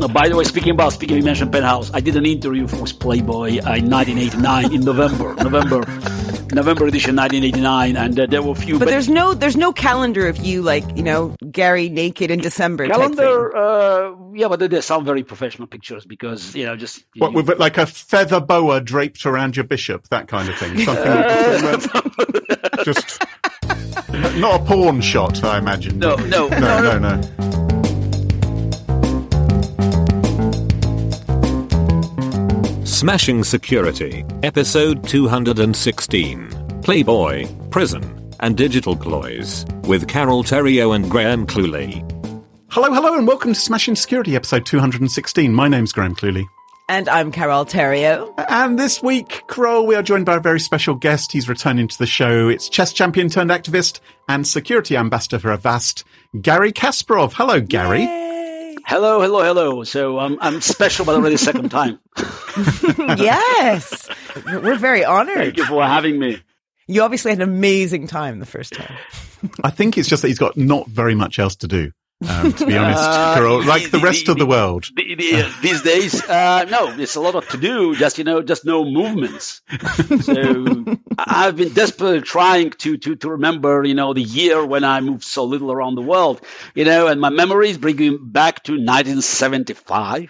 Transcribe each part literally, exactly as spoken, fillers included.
No, by the way, speaking about, speaking, you mentioned Penthouse, I did an interview with Playboy uh, in nineteen eighty-nine, in November, November, November edition nineteen eighty-nine, and uh, there were a few. But, but there's no there's no calendar of you, like, you know, Gary naked in December. Calendar, type thing. Uh, yeah, but there's some very professional pictures because, you know, just. What, you, with like a feather boa draped around your bishop, that kind of thing? Something uh, just. Not a porn shot, I imagine. No, no, no, no, no. no. Smashing Security, episode two hundred sixteen. Playboy, Prison, and Digital Ploys, with Carol Theriault and Graham Cluley. Hello, hello, and welcome to Smashing Security, episode two hundred sixteen. My name's Graham Cluley. And I'm Carol Theriault. And this week, Carol, we are joined by a very special guest. He's returning to the show. It's chess champion turned activist and security ambassador for Avast, Garry Kasparov. Hello, Gary. Yay. Hello, hello, hello. So um, I'm special, but already second time. Yes. We're very honored. Thank you for having me. You obviously had an amazing time the first time. I think it's just that he's got not very much else to do. Um, to be honest, uh, Carol, like the, the rest the, of the world. The, the, uh, these days, uh, no, there's a lot of to do, just, you know, just no movements. So I've been desperately trying to, to, to remember, you know, the year when I moved so little around the world, you know, and my memories bring me back to nineteen seventy-five.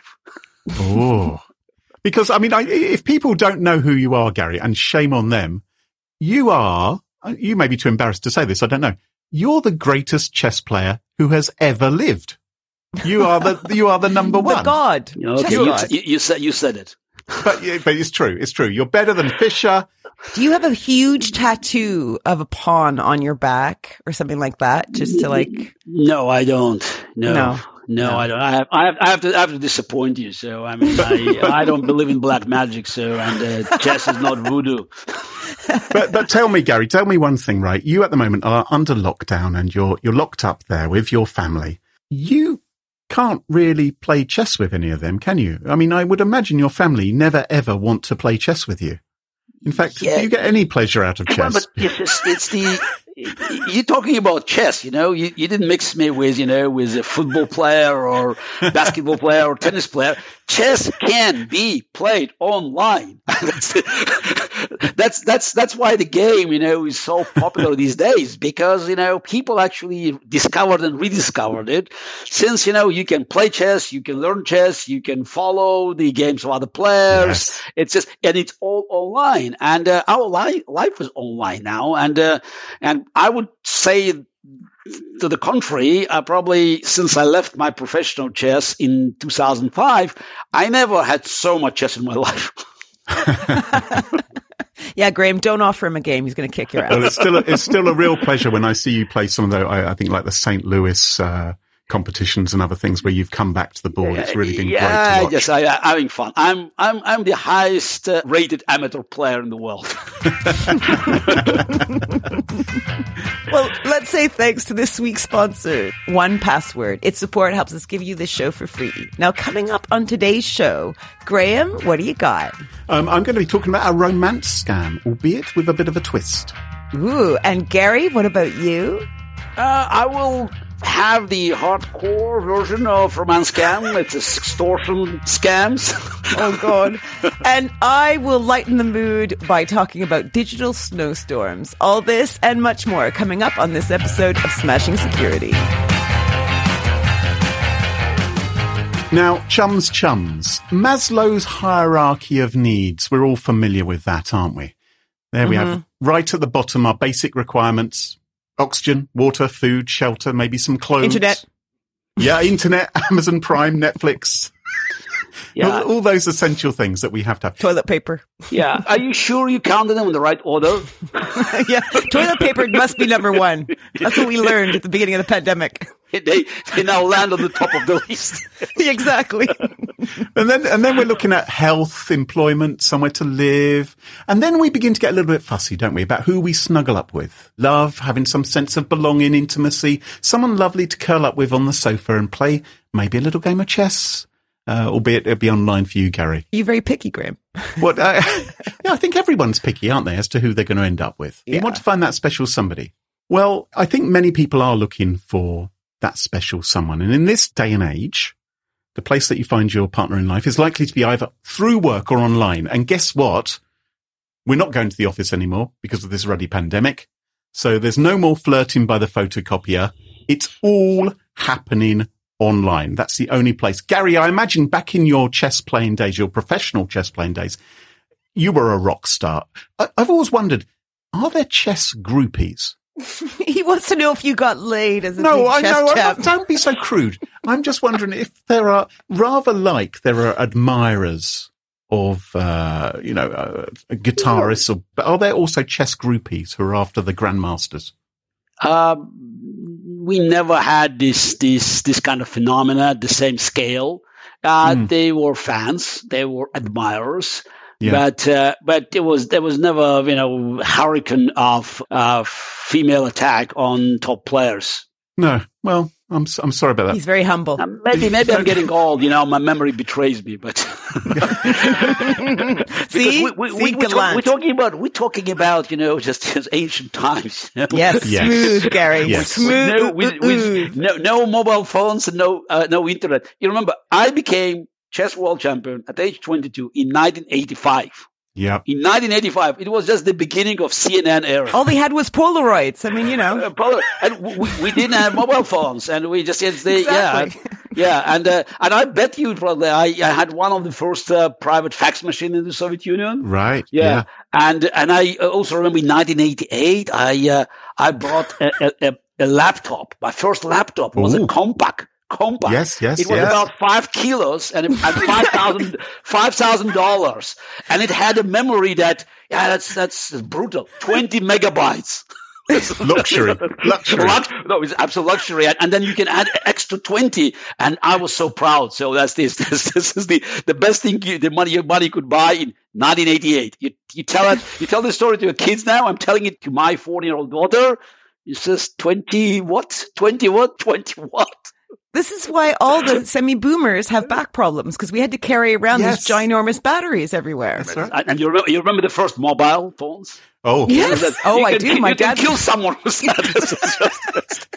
Oh, because, I mean, I, if people don't know who you are, Gary, and shame on them, you are, you may be too embarrassed to say this, I don't know. You're the greatest chess player who has ever lived. You are the you are the number one. The god. You, know, you, god. You, you said you said it. But but it's true. It's true. You're better than Fischer. Do you have a huge tattoo of a pawn on your back or something like that, just to like? No, I don't. No. No. No, no. I don't. I have, I have, I have to, I have to disappoint you. So I mean, I, I don't believe in black magic. So and uh, chess is not voodoo. But but tell me, Gary, tell me one thing, right? You at the moment are under lockdown and you're you're locked up there with your family. You can't really play chess with any of them, can you? I mean, I would imagine your family never ever want to play chess with you. In fact, yeah. Do you get any pleasure out of chess? But it's, it's the. You're talking about chess, you know, you, you didn't mix me with, you know, with a football player or basketball player or tennis player. Chess can be played online. that's, that's, that's, that's why the game, you know, is so popular these days because, you know, people actually discovered and rediscovered it since, you know, you can play chess, you can learn chess, you can follow the games of other players. Yes. It's just, and it's all online and, uh, our life, life is online now. And, uh, and, I would say to the contrary, uh, probably since I left my professional chess in two thousand five, I never had so much chess in my life. Yeah, Graham, don't offer him a game. He's going to kick your ass. Well, it's still a, it's still a real pleasure when I see you play some of the, I, I think like the Saint Louis uh, competitions and other things where you've come back to the board. It's really been yeah, great to watch. Yes, I, I'm having fun. I'm I'm I'm the highest uh, rated amateur player in the world. Well, let's say thanks to this week's sponsor, one Password. Its support helps us give you this show for free. Now, coming up on today's show, Graham, what do you got? Um, I'm going to be talking about a romance scam, albeit with a bit of a twist. Ooh, and Gary, what about you? Uh, I will have the hardcore version of Romance Scam. It's extortion scams. Oh, God. And I will lighten the mood by talking about digital snowstorms. All this and much more coming up on this episode of Smashing Security. Now, chums, chums. Maslow's hierarchy of needs. We're all familiar with that, aren't we? There we mm-hmm. have right at the bottom our basic requirements. Oxygen, water, food, shelter, maybe some clothes. Internet. Yeah, internet, Amazon Prime, Netflix. Yeah. all, all those essential things that we have to have. Toilet paper. Yeah. Are you sure you counted them in the right order? Yeah. Toilet paper must be number one. That's what we learned at the beginning of the pandemic. They, they now land on the top of the list. Exactly. And then, and then we're looking at health, employment, somewhere to live. And then we begin to get a little bit fussy, don't we, about who we snuggle up with. Love, having some sense of belonging, intimacy, someone lovely to curl up with on the sofa and play maybe a little game of chess. Uh, albeit it'll be online for you, Gary. You're very picky, Graham. What? Uh, yeah, I think everyone's picky, aren't they, as to who they're going to end up with. Yeah. You want to find that special somebody. Well, I think many people are looking for that special someone. And in this day and age, the place that you find your partner in life, is likely to be either through work or online. And guess what? We're not going to the office anymore because of this ruddy pandemic. So there's no more flirting by the photocopier. It's all happening online. That's the only place. Gary, I imagine back in your chess playing days, your professional chess playing days, you were a rock star. I- I've always wondered, are there chess groupies? He wants to know if you got laid as a No, big I chess know. I, champ. don't be so crude. I'm just wondering if there are, rather like there are admirers of, uh, you know, uh, guitarists, or are there also chess groupies who are after the grandmasters? Um, we never had this this this kind of phenomena at the same scale. Uh, Mm. They were fans, they were admirers, Yeah. but uh, but there was there was never you know hurricane of uh, female attack on top players. No. Well, I'm s- I'm sorry about that. He's very humble. Um, maybe maybe I'm getting old. You know, my memory betrays me. But See? we, we, See, we, we're, talk- gallant. we're talking about we're talking about you know just, just ancient times. You know? Yes, Yes. smooth, Gary. Yes. Smooth. No, with, with no, no mobile phones and no, uh, no internet. You remember, I became chess world champion at age twenty-two in nineteen eighty-five. Yeah. In nineteen eighty-five, it was just the beginning of C N N era. All they had was Polaroids. I mean, you know. Uh, probably- and we, we didn't have mobile phones, and we just yes, they, Exactly. yeah, yeah, and uh, and I bet you probably I, I had one of the first uh, private fax machine in the Soviet Union. Right. Yeah. And and I also remember in nineteen eighty-eight, I uh, I bought a, a, a laptop. My first laptop was Ooh. a compact. Compact. Yes, yes, It was yes. about five kilos and, and five thousand five thousand dollars, and it had a memory that yeah, that's that's brutal. Twenty megabytes. Luxury. Luxury. Lux- no, it's absolute luxury, and, and then you can add extra twenty. And I was so proud. So that's this. This, this is the, the best thing you, the money your money could buy in nineteen eighty-eight. You you tell it. You tell the story to your kids now. I'm telling it to my fourteen year old daughter. It says twenty what? Twenty what? Twenty what? This is why all the semi-boomers have back problems, because we had to carry around Yes. these ginormous batteries everywhere. That's right. And, and you remember you remember the first mobile phones? Oh, Yes. That- Oh, you I can do. ki- My you can dad- kill someone with that.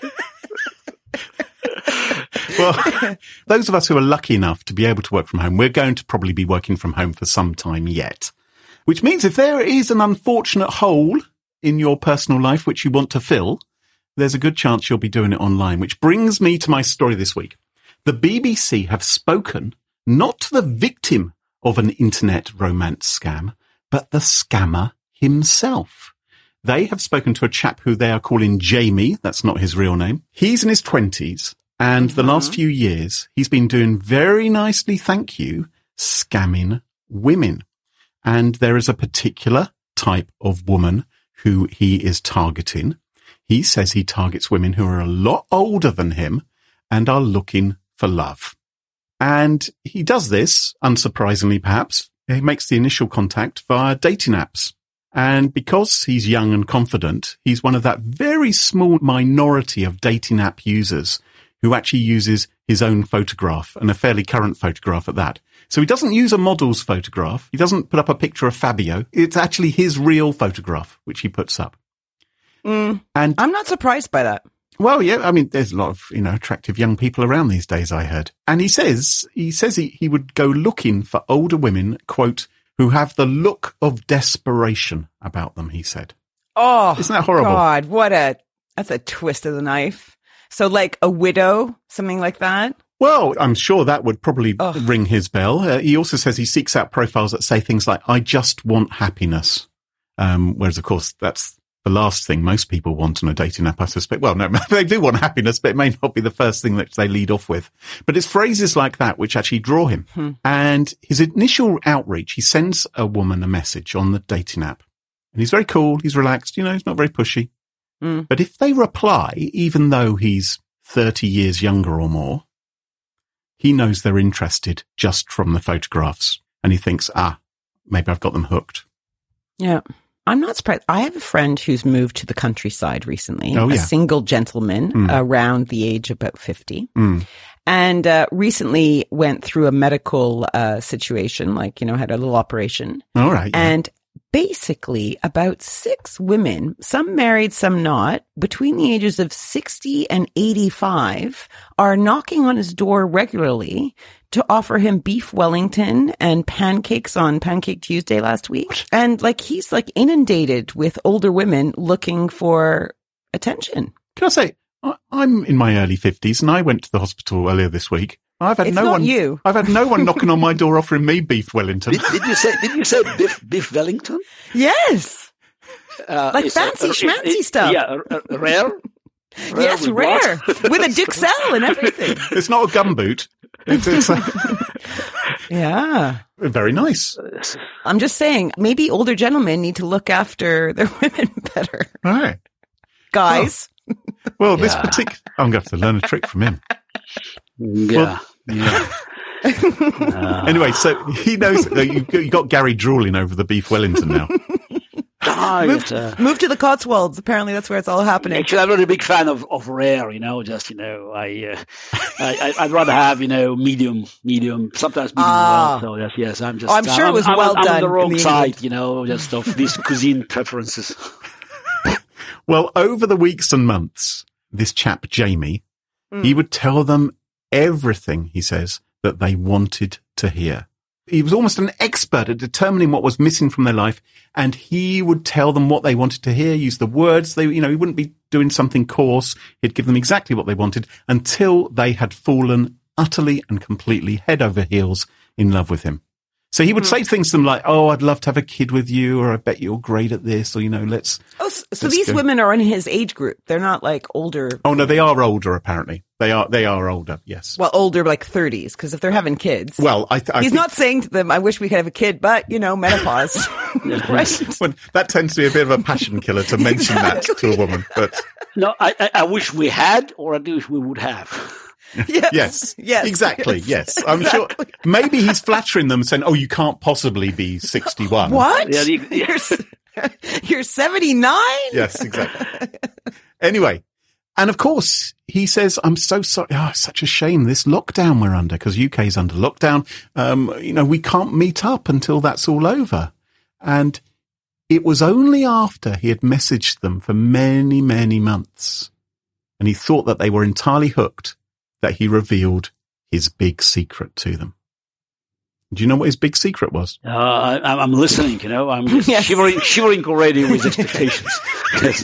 Well, those of us who are lucky enough to be able to work from home, we're going to probably be working from home for some time yet. Which means if there is an unfortunate hole in your personal life which you want to fill, there's a good chance you'll be doing it online. Which brings me to my story this week. The B B C have spoken not to the victim of an internet romance scam, but the scammer himself. They have spoken to a chap who they are calling Jamie. That's not his real name. He's in his twenties. And the last few years, he's been doing very nicely, thank you, scamming women. And there is a particular type of woman who he is targeting. He says he targets women who are a lot older than him and are looking for love. And he does this, unsurprisingly perhaps, he makes the initial contact via dating apps. And because he's young and confident, he's one of that very small minority of dating app users who actually uses his own photograph, and a fairly current photograph at that. So he doesn't use a model's photograph. He doesn't put up a picture of Fabio. It's actually his real photograph, which he puts up. Mm, And I'm not surprised by that. well, yeah, I mean, there's a lot of, you know, attractive young people around these days, I heard. And he says, he says he, he would go looking for older women, quote, who have the look of desperation about them, he said. Oh, Isn't that horrible? God, what a, that's a twist of the knife. So like a widow, something like that? Well, I'm sure that would probably Ugh. ring his bell. Uh, he also says he seeks out profiles that say things like, I just want happiness. Um, whereas, of course, that's the last thing most people want on a dating app, I suspect. Well, no, they do want happiness, but it may not be the first thing that they lead off with. But it's phrases like that which actually draw him. Hmm. And his initial outreach, he sends a woman a message on the dating app. And he's very cool. He's relaxed. You know, he's not very pushy. Mm. But if they reply, even though he's thirty years younger or more, he knows they're interested just from the photographs. And he thinks, ah, maybe I've got them hooked. Yeah. I'm not surprised. I have a friend who's moved to the countryside recently, Oh, a yeah. single gentleman Mm. around the age of about fifty. Mm. And uh, recently went through a medical uh, situation, like, you know, had a little operation. All right. Yeah. And basically about six women, some married, some not, between the ages of sixty and eighty-five, are knocking on his door regularly to offer him beef Wellington and pancakes on Pancake Tuesday last week. And like, he's like inundated with older women looking for attention. Can I say, I- I'm in my early fifties and I went to the hospital earlier this week. I've had It's no not one. you. I've had no one knocking on my door offering me beef Wellington. Did, did you say? Did you say beef, beef Wellington? Yes. Uh, Like is fancy it- schmancy it- stuff. Yeah, uh, uh, rare. Rare Yes, with rare. what? With a Duxelle and everything. It's not a gumboot. It's, it's uh, Yeah. very nice. I'm just saying, maybe older gentlemen need to look after their women better. All right. Guys. Well, this Yeah. particular, I'm going to have to learn a trick from him. Yeah. yeah. Uh, Anyway, so he knows that you, you got Gary drooling over the beef Wellington now. ah, Move, yes, uh, move to the Cotswolds. Apparently that's where it's all happening. Actually, I'm not a big fan of, of rare, you know, just, you know, I, uh, I, I- I'd rather have, you know, medium, medium, sometimes medium Ah. well. So, yes, yes, I'm just, Oh, I'm sure it was I'm, well I'm, done I'm on the in wrong the side, England. you know, just of these cuisine preferences. Well, over the weeks and months, this chap, Jamie, he would tell them everything, he says, that they wanted to hear. He was almost an expert at determining what was missing from their life, and he would tell them what they wanted to hear, use the words they, you know, he wouldn't be doing something coarse. He'd give them exactly what they wanted until they had fallen utterly and completely head over heels in love with him. So he would say things to them like, oh, I'd love to have a kid with you, or I bet you're great at this, or, you know, let's, Oh, so, so Let's these go. women are in his age group. They're not like older. oh no, they are older apparently. They are, they are older. Yes. Well, older, like thirties, because if they're having kids. Well, I, th- I He's think- not saying to them, I wish we could have a kid, but, you know, menopause. Right? Well, that tends to be a bit of a passion killer to mention that to a woman. But No, I, I, I wish we had, or I wish we would have. Yes. yes, Yes. exactly. Yes. Yes, I'm Exactly. sure. Maybe he's flattering them, saying, "Oh, you can't possibly be sixty-one." What? Yeah, the- You're, s- you're seventy-nine? Yes, exactly. Anyway, and of course, he says, "I'm so sorry. Oh, it's such a shame this lockdown we're under, because U K's under lockdown. Um, you know, we can't meet up until that's all over." And it was only after he had messaged them for many, many months, and he thought that they were entirely hooked, that he revealed his big secret to them. Do you know what his big secret was? Uh, I, I'm listening, you know, I'm just Yes. shivering, shivering already with expectations. Yes.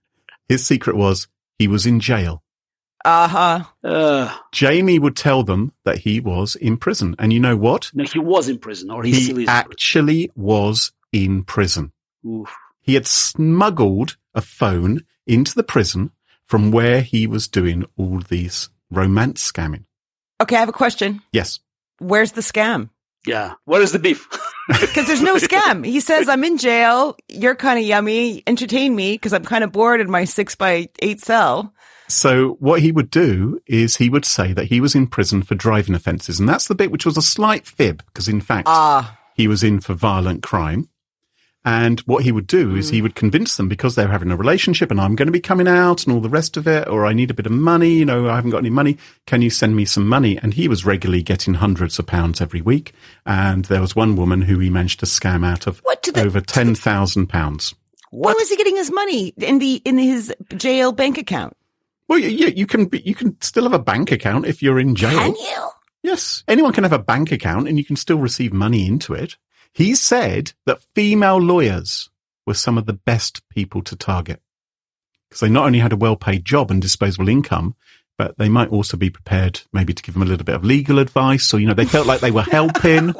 His secret was he was in jail. Uh-huh. Uh, Jamie would tell them that he was in prison. And you know what? no, he was in prison, or he, still He is. actually was in prison. Oof. He had smuggled a phone into the prison from where he was doing all these romance scamming. Okay, I have a question. Yes. Where's the scam? Yeah. Where is the beef? Because there's no scam. He says, I'm in jail. You're kind of yummy. Entertain me because I'm kind of bored in my six by eight cell. So what he would do is he would say that he was in prison for driving offences. And that's the bit which was a slight fib, because in fact, Ah. he was in for violent crime. And what he would do is he would convince them, because they were having a relationship and I'm going to be coming out and all the rest of it, or I need a bit of money, you know, I haven't got any money. Can you send me some money? And he was regularly getting hundreds of pounds every week. And there was one woman who he managed to scam out of What did the- over ten thousand pounds. Where was he getting his money? In the in his jail bank account? Well, yeah, you can be, you can still have a bank account if you're in jail. Can you? Yes. Anyone can have a bank account and you can still receive money into it. He said that female lawyers were some of the best people to target, because they not only had a well-paid job and disposable income, but they might also be prepared maybe to give them a little bit of legal advice, or, you know, they felt like they were helping.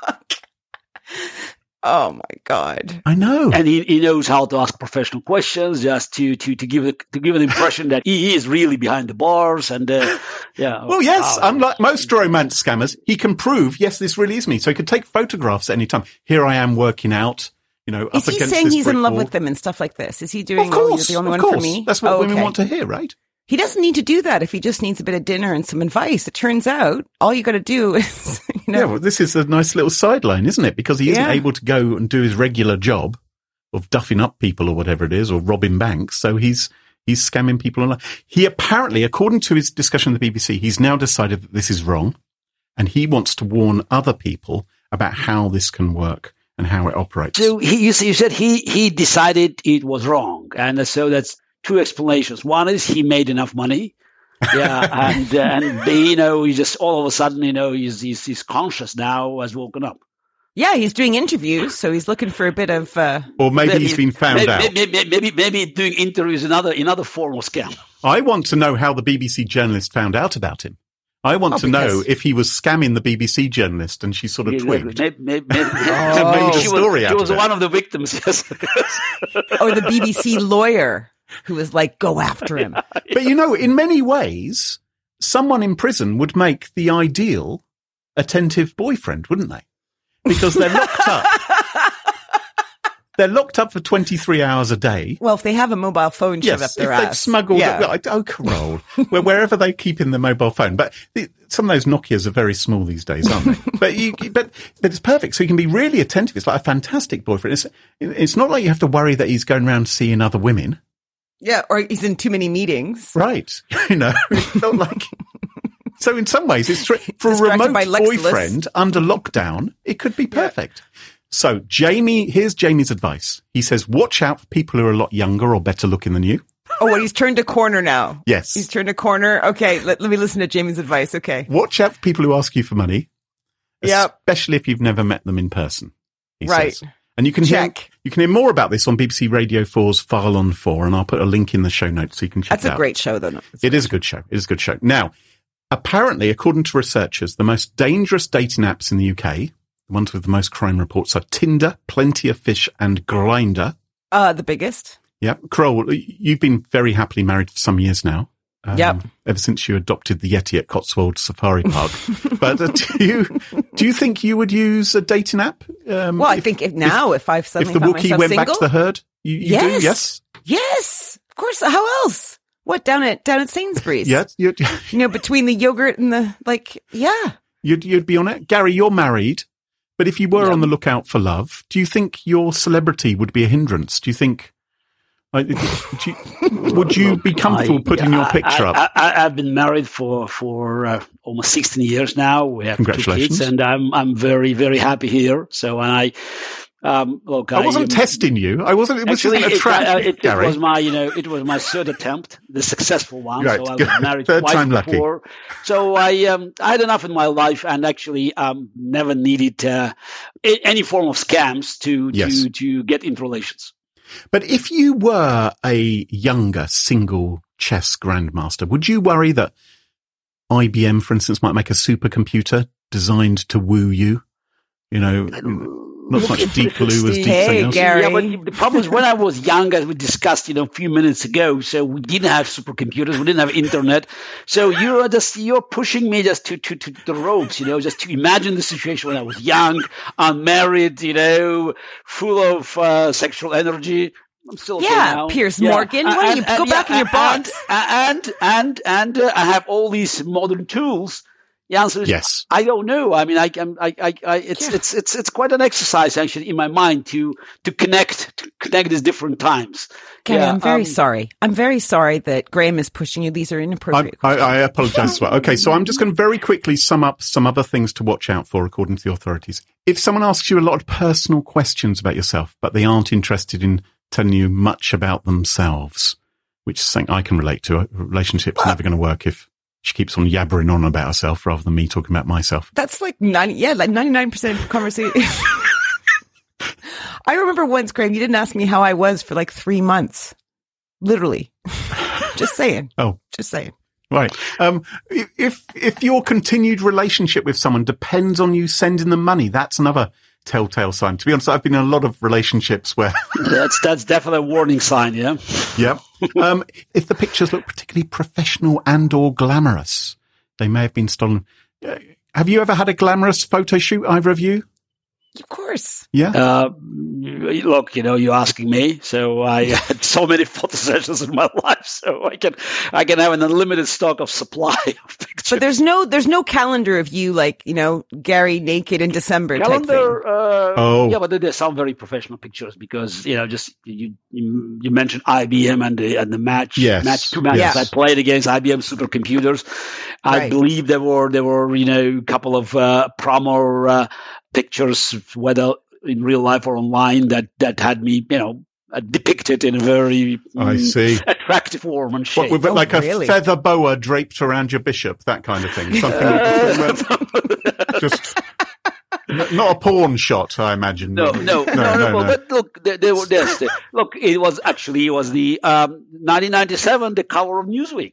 Oh my God. I know. And he, he knows how to ask professional questions, just to, to, to give a, to give an impression that he is really behind the bars. And uh, yeah. Well, yes, Wow. unlike most romance scammers, he can prove, yes, this really is me. So he could take photographs at any time. Here I am working out, you know, Is up he against saying this he's in brick love wall. with them and stuff like this? Is he doing, Of oh, course, you're the only of one course. for me? That's what Oh, women okay. want to hear, right? He doesn't need to do that if he just needs a bit of dinner and some advice. It turns out all you got to do is, you know, Yeah, well, this is a nice little sideline, isn't it? Because he isn't Yeah. able to go and do his regular job of duffing up people or whatever it is, or robbing banks. So he's he's scamming people online. He apparently, according to his discussion with the B B C, he's now decided that this is wrong, and he wants to warn other people about how this can work and how it operates. So he, you said he, he decided it was wrong. And so that's two explanations. One is he made enough money. Yeah. and, uh, and B, you know, he just all of a sudden, you know, he's, he's, he's conscious now, has woken up. Yeah, he's doing interviews, so he's looking for a bit of. Uh... Or maybe, maybe he's been found maybe, out. Maybe, maybe, maybe doing interviews another another form of scam. I want to know how the B B C journalist found out about him. I want oh, to know if he was scamming the B B C journalist and she sort of yeah, twigged. Maybe, maybe, maybe, oh. maybe she she was, was, she was one it. of the victims. Yes. Or the B B C lawyer who was like, "Go after him." Yeah, yeah. But you know, in many ways, someone in prison would make the ideal attentive boyfriend, wouldn't they? Because they're locked up. They're locked up for twenty-three hours a day. Well, if they have a mobile phone shoved yes, up their if ass. they've smuggled yeah. it. Oh, Carole. Where, wherever they keep in their mobile phone. But the, some of those Nokias are very small these days, aren't they? but, you, but but it's perfect. So you can be really attentive. It's like a fantastic boyfriend. It's, it's not like you have to worry that he's going around seeing other women. Yeah, or he's in too many meetings. Right. You know, it's not like... So in some ways, it's for a remote boyfriend under lockdown, it could be perfect. Yeah. So Jamie, here's Jamie's advice. He says, watch out for people who are a lot younger or better looking than you. Oh, well, he's turned a corner now. Yes. He's turned a corner. Okay, let, let me listen to Jamie's advice. Okay. Watch out for people who ask you for money. Yep. Especially if you've never met them in person. He right. says. And you can check. hear you can hear more about this on B B C Radio four's File on Four, and I'll put a link in the show notes so you can check That's it out. That's a great show, though. No, it is a good show. It is a good show. Now, apparently, according to researchers, the most dangerous dating apps in the U K, the ones with the most crime reports, are Tinder, Plenty of Fish, and Grindr. Uh, the biggest. Yeah. Carole, you've been very happily married for some years now. Um, yep. Ever since you adopted the Yeti at Cotswold Safari Park. But uh, do you do you think you would use a dating app? Um, well, I if, think if now, if, if I've suddenly if the Wookiee went single, back to the herd, you, you yes. do, yes, yes, of course. How else? What down at down at Sainsbury's? Yeah, you'd, you know, between the yogurt and the like, yeah, you'd you'd be on it. Gary, you're married, but if you were yeah. on the lookout for love, do you think your celebrity would be a hindrance? Do you think? Like, do you, would you be comfortable putting I, your picture I, up? I, I, I've been married for for uh, almost sixteen years now. We have two kids, and I'm I'm very very happy here. So, and I. Um, look, I wasn't I, testing you. I wasn't. It was actually, just a it, trap, uh, it, Gary. it was my, you know, it was my third attempt, the successful one. Right. So I was married Third twice time before. lucky. So I, um, I had enough in my life, and actually, um, never needed uh, any form of scams to yes. to to get into relations. But if you were a younger single chess grandmaster, would you worry that I B M, for instance, might make a supercomputer designed to woo you? You know. Not so much deep blue as deep hey, something Gary. Yeah, but the problem is when I was young, as we discussed, you know, a few minutes ago, so we didn't have supercomputers, we didn't have internet. So you're just, you're pushing me just to, to, to the ropes, you know, just to imagine the situation when I was young, unmarried, you know, full of uh, sexual energy. I'm still yeah, now. Piers yeah. Morgan. Why don't you and, go and, back yeah, in your box? And, and, and, and uh, I have all these modern tools. The answer is yes. I don't know. I mean, I, I, I, I it's, yeah. it's, it's, it's quite an exercise actually in my mind to, to connect, to connect these different times. Gary, yeah, I'm very um, sorry. I'm very sorry that Graham is pushing you. These are inappropriate. I, I, I apologize as well. Okay, so I'm just going to very quickly sum up some other things to watch out for according to the authorities. If someone asks you a lot of personal questions about yourself, but they aren't interested in telling you much about themselves, which is something I can relate to, a relationship's well, never going to work if she keeps on yabbering on about herself rather than me talking about myself. That's like ninety, yeah, like ninety-nine percent of conversation. I remember once, Graham, you didn't ask me how I was for like three months. Literally. Just saying. Oh. Just saying. Right. Um, if, if your continued relationship with someone depends on you sending them money, that's another telltale sign. To be honest, I've been in a lot of relationships where that's that's definitely a warning sign. Yeah. Yeah. Um, if the pictures look particularly professional and or glamorous, they may have been stolen. Uh, have you ever had a glamorous photo shoot, either of you? Of course. Yeah. Uh, look, you know, you're asking me, so I had so many photo sessions in my life, so I can, I can have an unlimited stock of supply of pictures. But there's no, there's no calendar of you, like, you know, Gary naked in December calendar, type thing. Uh, oh. Yeah, but there's some very professional pictures because, you know, just, you, you, you mentioned I B M and the, and the match, yes. match, two matches yes. I played against I B M supercomputers. I right. believe there were, there were, you know, a couple of, uh, promo, uh, pictures, whether in real life or online that, that had me, you know, uh, depicted in a very I mm, see. attractive form and shape. What, with Oh, like really? a feather boa draped around your bishop, that kind of thing. Something just n- not a porn shot, I imagine. No, no, no, no, no, no. But look, they, they were this. Look, it was actually it was the um, nineteen ninety-seven, the cover of Newsweek.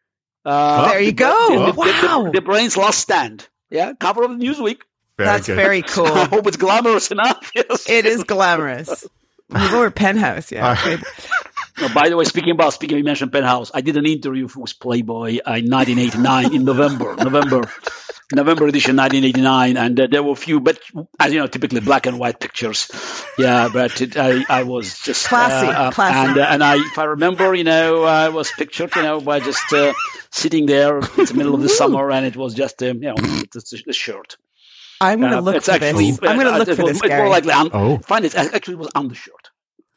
Uh, There you the- go. The, the, Wow. the, the brain's last stand. Yeah, cover of Newsweek. Very That's good. very I cool. hope it's glamorous enough. Yes. It is glamorous. Lower Penthouse, yeah. I- Oh, by the way, speaking about speaking, you mentioned Penthouse. I did an interview with Playboy uh, in nineteen eighty-nine in November, November, November edition, nineteen eighty-nine, and uh, there were a few, but as you know, typically black and white pictures. Yeah, but it, I, I was just Classy, uh, uh, classy. and uh, and I, if I remember, you know, I was pictured, you know, by just uh, sitting there in the middle of the summer, and it was just, um, you know, it's a, a shirt. I'm going to Uh, look it's for actually, this. I'm going to uh, look it for was, this, it's more Gary. likely, un- Oh. find it actually it was undershirt.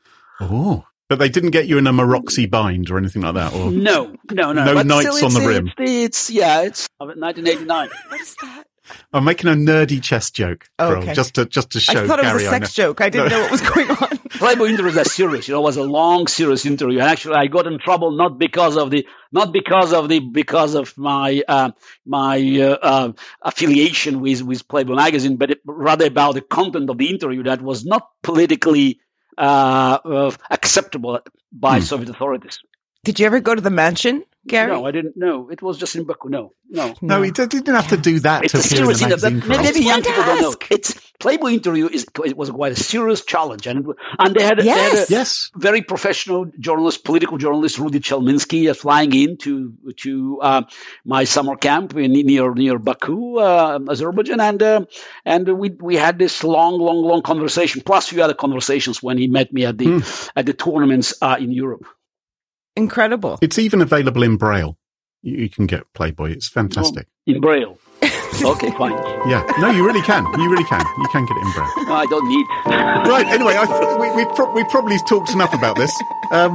Oh, but they didn't get you in a Maroxy bind or anything like that, or No, no, no. No but knights still, on the it's, rim. It's, it's yeah, it's nineteen eighty-nine. What is that? I'm making a nerdy chess joke, Oh, Carol, okay. just to just to show I thought it was Gary a I sex know. joke. I didn't No. know what was going on. Playboy interview was serious. You know, it was a long, serious interview. And actually, I got in trouble not because of the, not because of the, because of my uh, my uh, uh, affiliation with with Playboy magazine, but it, rather about the content of the interview that was not politically uh, uh, acceptable by Hmm. Soviet authorities. Did you ever go to the mansion, Gary? No, I didn't. No, it was just in Baku. No, no. No, he did- didn't have to do that It's to a appear in the serious interview. magazine. That Carol. maybe young Just people don't know. ask. It's Playboy interview is it was quite a serious challenge, and and they had, they had Yes. a Yes. very professional journalist, political journalist Rudy Chelminsky, uh, flying in to to uh, my summer camp in, near near Baku, uh, Azerbaijan, and uh, and we we had this long, long, long conversation, plus a few other conversations when he met me at the at the tournaments uh, in Europe. Incredible. It's even available in Braille. You, you can get Playboy. It's fantastic. In Braille. Okay, fine. Yeah. No, you really can. You really can. You can get it in Braille. No, I don't need. Right. Anyway, I th- we, we've, pro- we've probably talked enough about this. Um,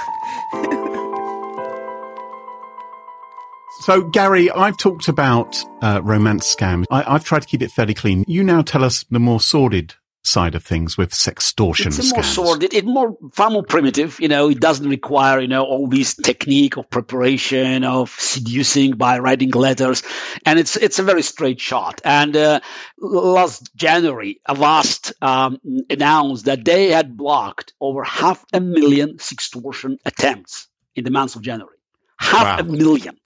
so, Gary, I've talked about uh, romance scams. I- I've tried to keep it fairly clean. You now tell us the more sordid side of things with sextortion It's a scams. more sordid, it's more far more primitive. You know, it doesn't require you know all this technique of preparation of seducing by writing letters, and it's it's a very straight shot. And uh, last January, Avast um, announced that they had blocked over half a million sextortion attempts in the month of January. Half Wow. a million.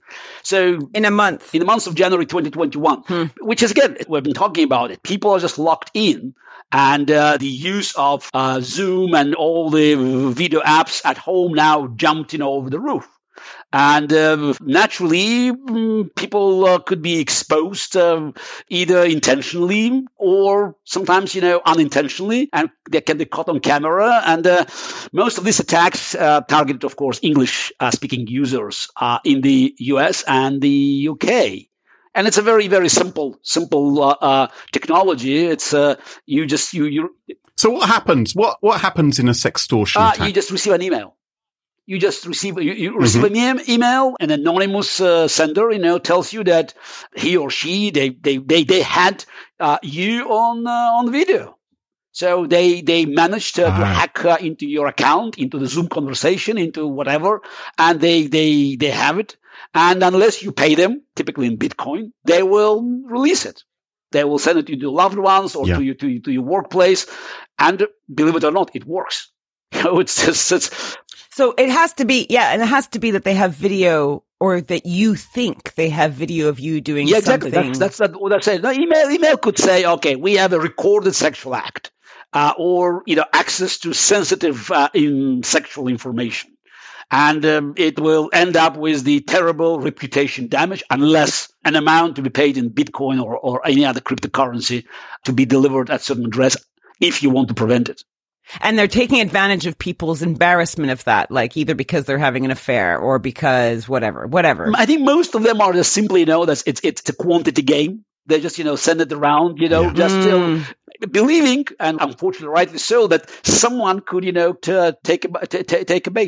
So In a month. in the month of January twenty twenty-one, Hmm. which is again, we've been talking about it. People are just locked in, and uh, the use of uh, Zoom and all the video apps at home now jumped in over the roof. And uh, naturally, mm, people uh, could be exposed uh, either intentionally or sometimes, you know, unintentionally, and they can be caught on camera. And uh, most of these attacks uh, targeted, of course, English-speaking users uh, in the U S and the U K. And it's a very, very simple, simple uh, uh, technology. It's uh, you just you you So, what happens? What what happens in a sextortion uh, attack? you just receive an email. You just receive you, you receive an e- email. An anonymous uh, sender, you know, tells you that he or she they they they they had uh, you on uh, on video. So they they managed uh, to Ah. hack uh, into your account, into the Zoom conversation, into whatever, and they they they have it. And unless you pay them, typically in Bitcoin, they will release it. They will send it to your loved ones or Yeah. to you to, to your workplace. And believe it or not, it works. You know, it's just it's. So it has to be, yeah, and it has to be that they have video or that you think they have video of you doing Yeah, exactly. something. That's that's that, what I said. No, email email could say, okay, we have a recorded sexual act, uh, or you know, access to sensitive uh, in sexual information, and um, it will end up with the terrible reputation damage unless an amount to be paid in Bitcoin or or any other cryptocurrency to be delivered at certain address if you want to prevent it. And they're taking advantage of people's embarrassment of that, like either because they're having an affair or because whatever, whatever. I think most of them are just simply, you know, that it's it's a quantity game. They just, you know, send it around, you know, Yeah. just Mm. uh, believing, and unfortunately, rightly so, that someone could, you know, to take a t- t- take a bait.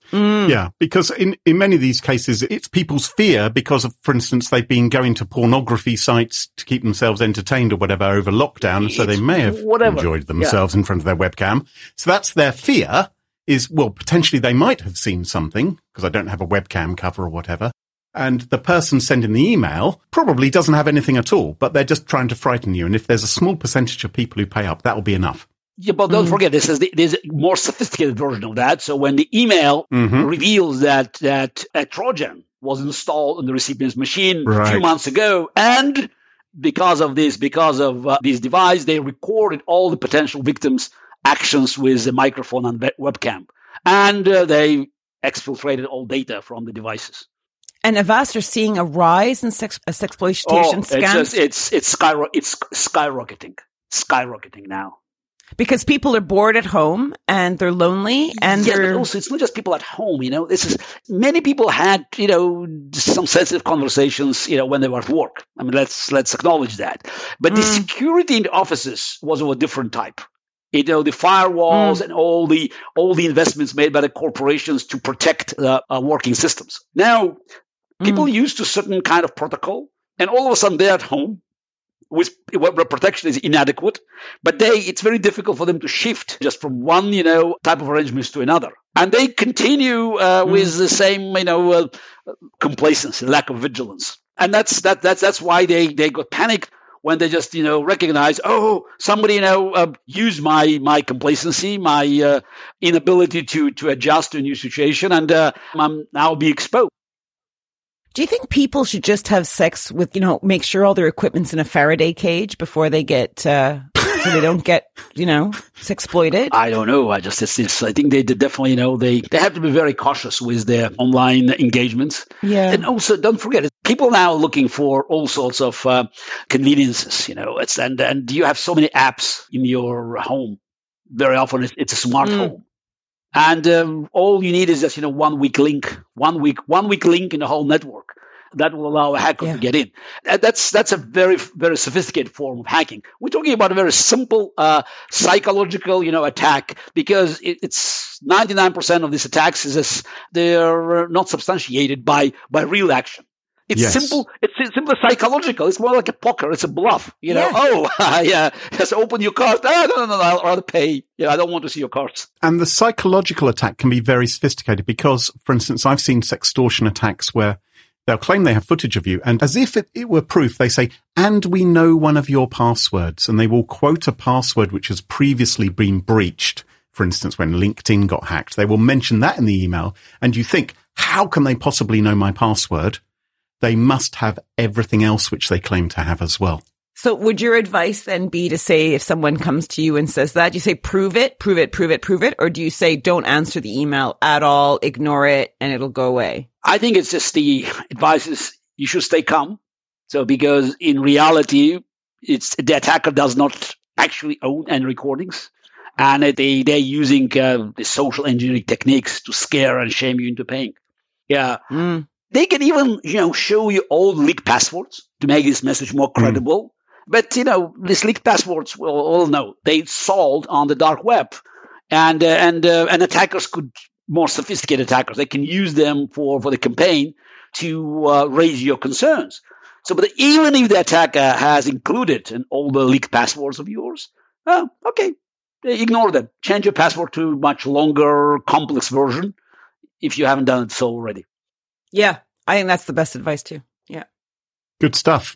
Mm. Yeah, because in, in many of these cases, it's people's fear because of, for instance, they've been going to pornography sites to keep themselves entertained or whatever over lockdown. So they may have whatever. enjoyed themselves yeah. in front of their webcam. So that's their fear is, well, potentially they might have seen something because I don't have a webcam cover or whatever. And the person sending the email probably doesn't have anything at all, but they're just trying to frighten you. And if there's a small percentage of people who pay up, that'll be enough. Yeah, but don't mm. forget, this is the, there's a more sophisticated version of that. So when the email mm-hmm. reveals that that a Trojan was installed on the recipient's machine right. a few months ago, and because of this, because of uh, this device, they recorded all the potential victims' actions with a microphone and webcam, and uh, they exfiltrated all data from the devices. And Avast are seeing a rise in sex sexploitation oh, scams. It's just, it's it's skyro- it's skyrocketing, skyrocketing now. Because people are bored at home and they're lonely and yeah, they're but also it's not just people at home, you know. This is many people had, you know, some sensitive conversations, you know, when they were at work. I mean, let's let's acknowledge that. But mm. the security in the offices was of a different type. You know, the firewalls mm. and all the all the investments made by the corporations to protect uh, uh, working systems. Now, people mm. used to certain kind of protocol, and all of a sudden they're at home. With where protection is inadequate, but they it's very difficult for them to shift just from one, you know, type of arrangements to another, and they continue uh, mm. with the same, you know, uh, complacency, lack of vigilance, and that's that that's that's why they they got panicked when they just, you know, recognize, oh, somebody, you know, uh, used my my complacency, my uh, inability to to adjust to a new situation, and uh, I'm now be exposed. Do you think people should just have sex with, you know, make sure all their equipment's in a Faraday cage before they get, uh, so they don't get, you know, exploited? I don't know. I just, it's, it's I think they definitely, you know, they, they have to be very cautious with their online engagements. Yeah. And also, don't forget, people now are looking for all sorts of uh, conveniences, you know, it's, and, and you have so many apps in your home. Very often it's, it's a smart mm. home. And um, all you need is just, you know, one weak link, one weak, one weak link in the whole network that will allow a hacker yeah. to get in. That's that's a very, very sophisticated form of hacking. We're talking about a very simple uh, psychological, you know, attack because it, it's ninety-nine percent of these attacks is this, they're not substantiated by by real action. It's yes. simple. It's simply psychological. It's more like a poker. It's a bluff. You know, yeah. oh, yeah, just open your cards. Oh, no, no, no, I'll rather pay. Yeah, I don't want to see your cards. And the psychological attack can be very sophisticated because, for instance, I've seen sextortion attacks where they'll claim they have footage of you, and as if it, it were proof, they say, and we know one of your passwords, and they will quote a password which has previously been breached. For instance, when LinkedIn got hacked, they will mention that in the email, and you think, how can they possibly know my password? They must have everything else which they claim to have as well. So would your advice then be to say if someone comes to you and says that, you say prove it, prove it, prove it, prove it, or do you say don't answer the email at all, ignore it, and it'll go away? I think it's just the advice is you should stay calm. So because in reality, it's the attacker does not actually own any recordings, and they they're using uh, the social engineering techniques to scare and shame you into paying. Yeah. Mm. They can even, you know, show you all leaked passwords to make this message more credible. Mm. But, you know, these leaked passwords, we'll all know, they sold on the dark web. And uh, and uh, and attackers could, more sophisticated attackers, they can use them for, for the campaign to uh, raise your concerns. So, but even if the attacker has included in all the leaked passwords of yours, oh, okay, ignore them. Change your password to a much longer, complex version if you haven't done it so already. Yeah, I think that's the best advice too. Yeah. Good stuff.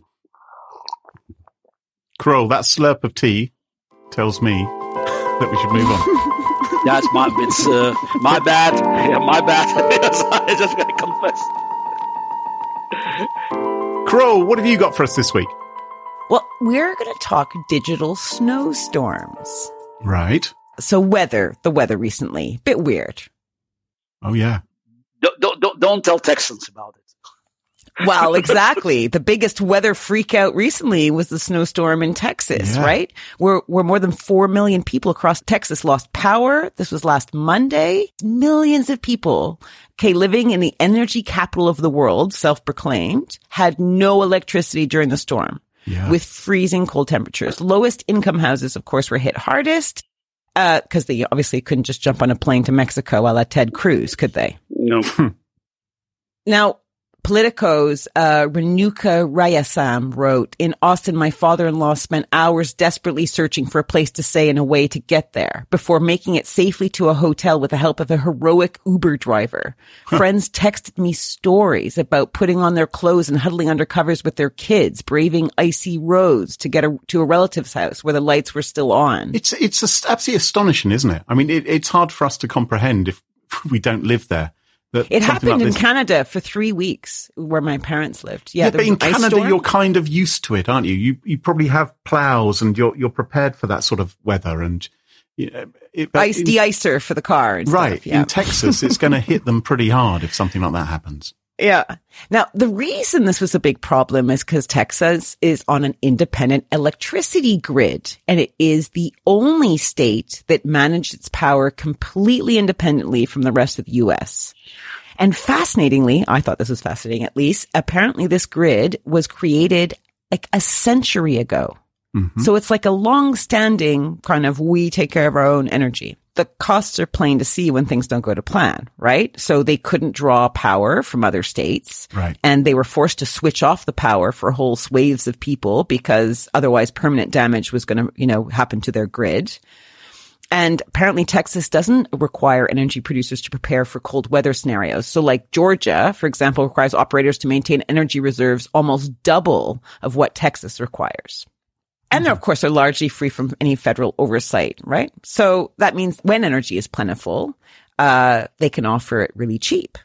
Kroll, that slurp of tea tells me that we should move on. That's my, it's, uh, my bad. Yeah, my bad. I just got to confess. Kroll, what have you got for us this week? Well, we're going to talk digital snowstorms. Right. So weather, the weather recently, bit weird. Oh, yeah. Don't, don't, don't tell Texans about it. Well, exactly. The biggest weather freak out recently was the snowstorm in Texas, yeah. right? Where, where more than four million people across Texas lost power. This was last Monday. Millions of people, okay, living in the energy capital of the world, self-proclaimed, had no electricity during the storm yeah. with freezing cold temperatures. Lowest income houses, of course, were hit hardest. Because uh, they obviously couldn't just jump on a plane to Mexico a la Ted Cruz, could they? No. Now, Politico's uh, Renuka Rayasam wrote, in Austin, my father-in-law spent hours desperately searching for a place to stay and a way to get there before making it safely to a hotel with the help of a heroic Uber driver. Huh. Friends texted me stories about putting on their clothes and huddling under covers with their kids, braving icy roads to get a, to a relative's house where the lights were still on. It's it's absolutely astonishing, isn't it? I mean, it, it's hard for us to comprehend if we don't live there. It happened like in Canada for three weeks where my parents lived. Yeah, yeah but in Canada, storm. You're kind of used to it, aren't you? You you probably have plows and you're you're prepared for that sort of weather and you know, it, ice in, de-icer for the car. And right. Stuff, yeah. In Texas, it's going to hit them pretty hard if something like that happens. Yeah. Now, the reason this was a big problem is because Texas is on an independent electricity grid, and it is the only state that managed its power completely independently from the rest of the U S. And fascinatingly, I thought this was fascinating at least, apparently this grid was created like a century ago. Mm-hmm. So it's like a long-standing kind of we take care of our own energy. The costs are plain to see when things don't go to plan, right? So they couldn't draw power from other states. Right. And they were forced to switch off the power for whole swathes of people because otherwise permanent damage was going to, you know, happen to their grid. And apparently Texas doesn't require energy producers to prepare for cold weather scenarios. So like Georgia, for example, requires operators to maintain energy reserves almost double of what Texas requires. And they're, of course, are largely free from any federal oversight, right? So that means when energy is plentiful, uh, they can offer it really cheap.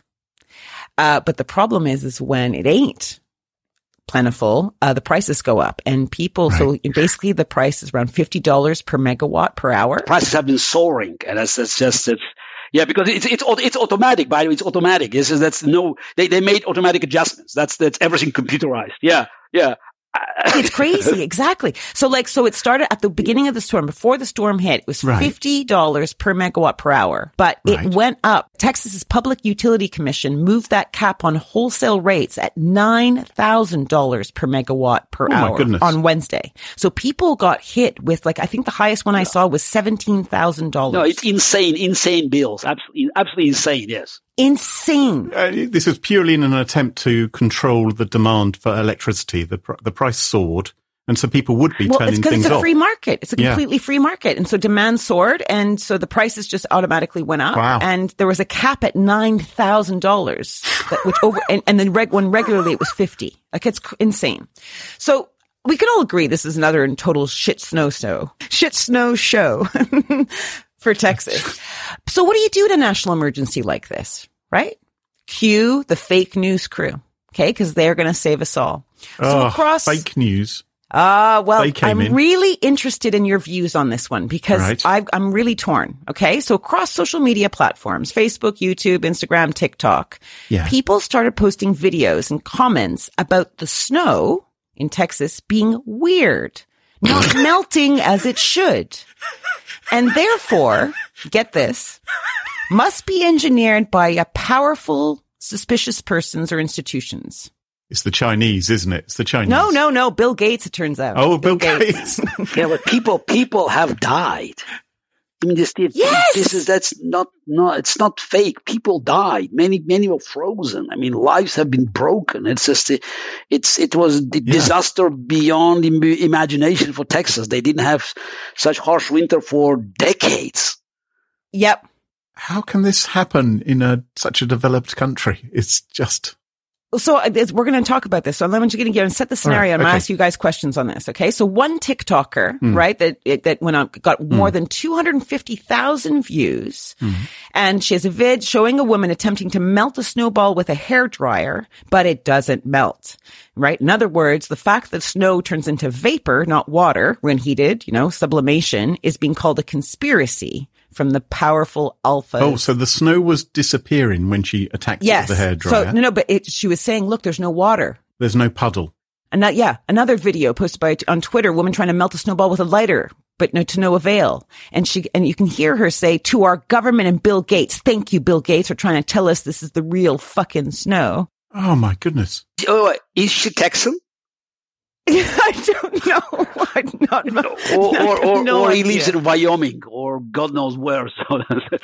Uh, but the problem is, is when it ain't plentiful, uh, the prices go up and people, right. So basically the price is around fifty dollars per megawatt per hour. Prices have been soaring, and that's, that's just, it's, yeah, because it's, it's, it's automatic, by the way, it's automatic. It's, that's no, they, they made automatic adjustments. That's, that's everything computerized. Yeah, yeah. It's crazy. Exactly. So like, so it started at the beginning of the storm. Before the storm hit, it was fifty dollars per megawatt per hour, but it right. went up. Texas's Public Utility Commission moved that cap on wholesale rates at nine thousand dollars per megawatt per oh hour on Wednesday. So people got hit with like, I think the highest one I saw was seventeen thousand dollars. No, it's insane, insane bills. Absolutely, absolutely insane. Yes. Insane. Uh, this was purely in an attempt to control the demand for electricity. The pr- the price soared, and so people would be well, turning it's things it's a off. free market. It's a completely yeah. free market, and so demand soared, and so the prices just automatically went up. Wow. And there was a cap at nine thousand dollars, which over, and, and then reg- when regularly it was fifty. Like it's insane. So we can all agree this is another total shit snow show, shit snow show. For Texas. So what do you do at a national emergency like this, right? Cue the fake news crew, okay? Because they're going to save us all. So oh, across fake news. Ah, uh, well, I'm in. really interested in your views on this one because right. I've, I'm really torn, okay? So across social media platforms, Facebook, YouTube, Instagram, TikTok, yeah. people started posting videos and comments about the snow in Texas being weird, not melting as it should. And therefore, get this, must be engineered by a powerful, suspicious persons or institutions. It's the Chinese, isn't it? It's the Chinese. No, no, no. Bill Gates, it turns out. Oh, Bill, Bill Gates. Gates. Yeah, but people, people have died. I mean, this, yes! this is, that's not, not, it's not fake. People died. Many, many were frozen. I mean, lives have been broken. It's just, it's, it was a yeah. disaster beyond im- imagination for Texas. They didn't have such harsh winter for decades. Yep. How can this happen in a, such a developed country? It's just. So we're going to talk about this. So I'm just going to go and set the scenario right, and okay. ask you guys questions on this. Okay. So one TikToker, mm. right, that, that went on, got mm. more than two hundred fifty thousand views. Mm. And she has a vid showing a woman attempting to melt a snowball with a hairdryer, but it doesn't melt, right? In other words, the fact that snow turns into vapor, not water, when heated, you know, sublimation is being called a conspiracy from the powerful alpha. Oh, so the snow was disappearing when she attacked yes. it with the hairdryer. So, no, no, but it, she was saying, look, there's no water. There's no puddle. And that, yeah, another video posted by on Twitter, woman trying to melt a snowball with a lighter, but no, to no avail. And she, and you can hear her say to our government and Bill Gates, thank you, Bill Gates, for trying to tell us this is the real fucking snow. Oh my goodness. Oh, is she Texan? I don't know. I'm not, or or, or, no or he idea. lives in Wyoming or God knows where. So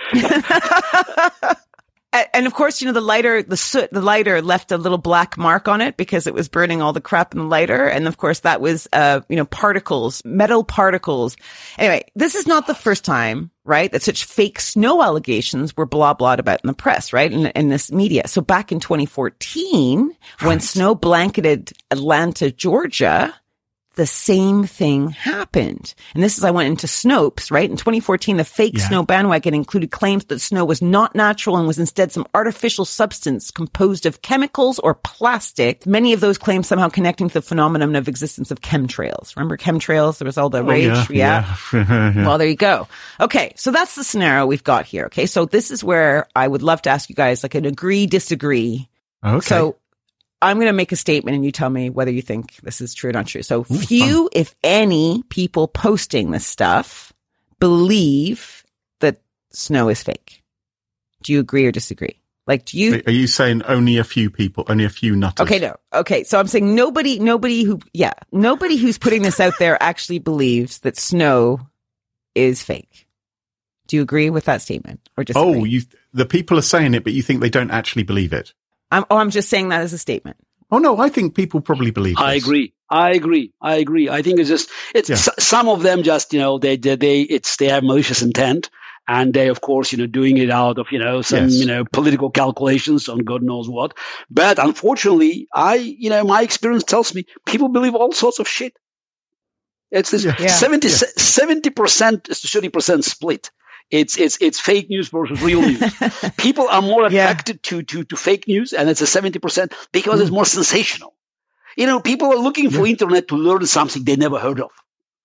And of course, you know, the lighter, the soot, the lighter left a little black mark on it because it was burning all the crap in the lighter. And of course, that was, uh, you know, particles, metal particles. Anyway, this is not the first time, right, that such fake snow allegations were blah blahed about in the press, right, in, in this media. So back in twenty fourteen, when Right. snow blanketed Atlanta, Georgia, the same thing happened. And this is, I went into Snopes, right? In twenty fourteen, the fake Yeah. snow bandwagon included claims that snow was not natural and was instead some artificial substance composed of chemicals or plastic. Many of those claims somehow connecting to the phenomenon of existence of chemtrails. Remember chemtrails? There was all the Oh, rage. yeah, yeah. Yeah. Well, there you go. Okay. So that's the scenario we've got here. Okay. So this is where I would love to ask you guys like an agree, disagree. Okay. So I'm going to make a statement and you tell me whether you think this is true or not true. So few, if any, people posting this stuff believe that snow is fake. Do you agree or disagree? Like, do you? Are you saying only a few people, only a few nutters? Okay, no. Okay. So I'm saying nobody, nobody who, yeah, nobody who's putting this out there actually believes that snow is fake. Do you agree with that statement or disagree? Oh, you, the people are saying it, but you think they don't actually believe it. I'm, oh, I'm just saying that as a statement. Oh, no, I think people probably believe I this. agree. I agree. I agree. I think it's just it's Yeah. s- some of them just you know they they, they it's they have malicious intent. And they, of course, you know, doing it out of, you know, some, Yes. you know, political calculations on God knows what. But unfortunately, I, you know, my experience tells me people believe all sorts of shit. It's this Yeah. Yeah. seventy, Yeah. seventy percent to thirty percent split. It's, it's, it's fake news versus real news. People are more Yeah. attracted to, to, to fake news, and it's a seventy percent because it's more sensational. You know, people are looking for internet to learn something they never heard of.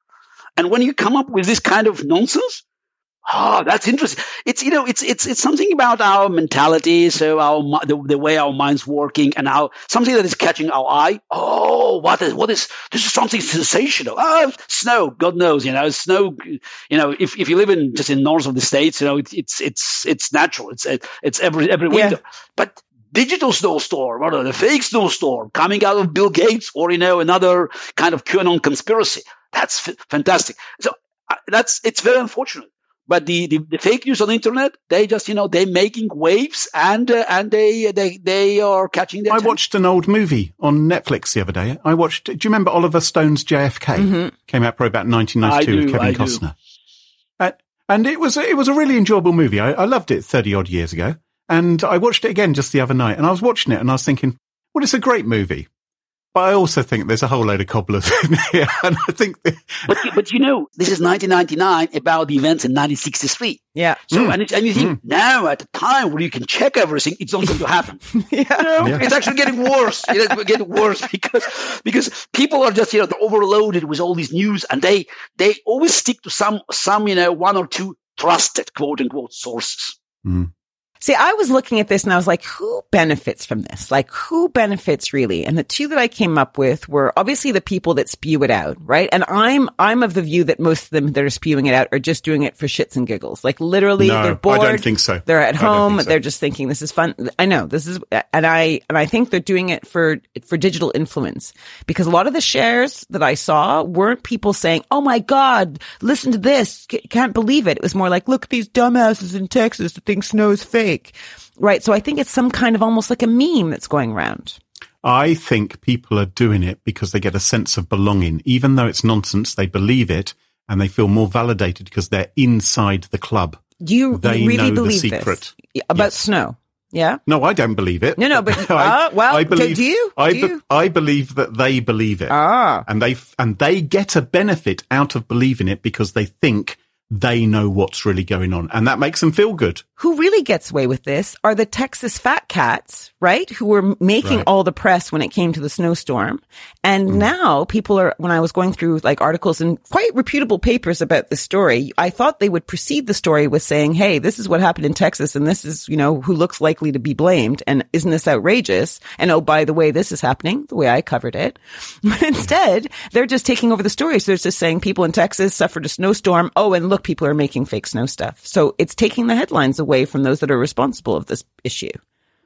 And when you come up with this kind of nonsense, oh, that's interesting. It's, you know, it's, it's, it's something about our mentality. So our, mi- the, the way our mind's working and our, something that is catching our eye. Oh, what is, what is, this is something sensational. Oh, snow, God knows, you know, snow, you know, if, if you live in just in north of the States, you know, it's, it's, it's, it's natural. It's, it's every, every Yeah. winter. But digital snowstorm, or the fake snowstorm coming out of Bill Gates or, you know, another kind of QAnon conspiracy. That's f- fantastic. So uh, that's, it's very unfortunate. But the, the, the fake news on the internet, they just, you know, they're making waves and, uh, and they, they, they are catching their I attention. watched an old movie on Netflix the other day. I watched, do you remember Oliver Stone's J F K? Mm-hmm. Came out probably about nineteen ninety-two I with do, Kevin I do. Costner. Uh, and it was, it was a really enjoyable movie. I, I loved it thirty odd years ago. And I watched it again just the other night, and I was watching it and I was thinking, well, it's a great movie. But I also think there's a whole load of cobblers in here. And I think, that, But, but you know, this is nineteen ninety-nine about the events in nineteen sixty-three. Yeah. So, Mm. and, it, and you think now at the time where you can check everything, it's not going to happen. Yeah. No, Yeah. it's actually getting worse. It's getting worse because because people are just, you know, they're overloaded with all these news, and they they always stick to some some you know one or two trusted quote unquote sources. mm, See, I was looking at this and I was like, who benefits from this? Like, who benefits really? And the two that I came up with were obviously the people that spew it out, right? And I'm, I'm of the view that most of them that are spewing it out are just doing it for shits and giggles. Like literally No, they're I bored. don't think so. They're at I don't home. think so. They're just thinking this is fun. I know this is, and I, and I think they're doing it for, for digital influence because a lot of the shares that I saw weren't people saying, oh my God, listen to this. C- can't believe it. It was more like, look at these dumbasses in Texas that think snow is fake. Right. So I think it's some kind of almost like a meme that's going around. I think people are doing it because they get a sense of belonging. Even though it's nonsense, they believe it and they feel more validated because they're inside the club. Do you They really know the believe secret. this about Yes. snow? Yeah. No, I don't believe it. No, no, but, I, uh, well, I do- believe, do you? I, Do be- you? I believe that they believe it. Ah. And they, f- and they get a benefit out of believing it because they think they know what's really going on. And that makes them feel good. Who really gets away with this are the Texas fat cats, right? Who were making Right. all the press when it came to the snowstorm. And Mm. now people are, when I was going through like articles in quite reputable papers about this story, I thought they would precede the story with saying, hey, this is what happened in Texas and this is, you know, who looks likely to be blamed. And isn't this outrageous? And oh, by the way, this is happening the way I covered it. But instead, they're just taking over the story. So they're just saying people in Texas suffered a snowstorm. Oh, and look, people are making fake snow stuff. So it's taking the headlines away from those that are responsible of this issue.